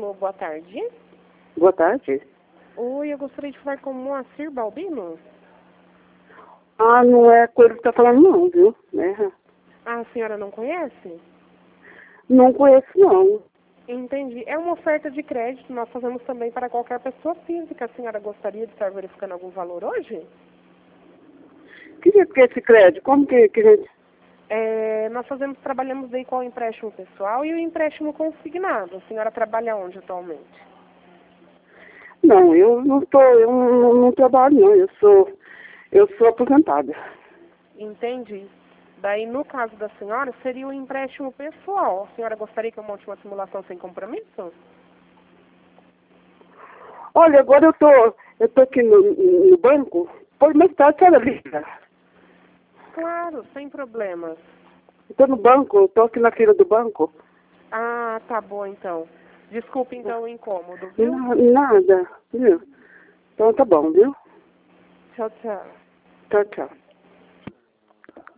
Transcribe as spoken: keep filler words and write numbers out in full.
Alô, boa tarde. Boa tarde. Oi, eu gostaria de falar com o Moacir Balbino. Ah, não é com ele que tá falando não, viu? É. Ah, a senhora não conhece? Não conheço não. Entendi. É uma oferta de crédito, nós fazemos também para qualquer pessoa física. A senhora gostaria de estar verificando algum valor hoje? Que jeito que é esse crédito? Como que, que a gente... É, nós fazemos, trabalhamos daí com o empréstimo pessoal e o empréstimo consignado. A senhora trabalha onde atualmente? Não, eu não tô, eu não, não trabalho não, eu sou, eu sou aposentada. Entendi. Daí, no caso da senhora, seria o empréstimo pessoal. A senhora gostaria que eu monte uma simulação sem compromisso? Olha, agora eu tô, eu tô aqui no, no banco, por mais tarde a senhora liga. Claro, sem problemas. Eu tô no banco, eu tô aqui na fila do banco. Ah, tá bom então. Desculpe então o incômodo, viu? Na, nada, viu? Então tá bom, viu? Tchau, tchau. Tchau, tchau.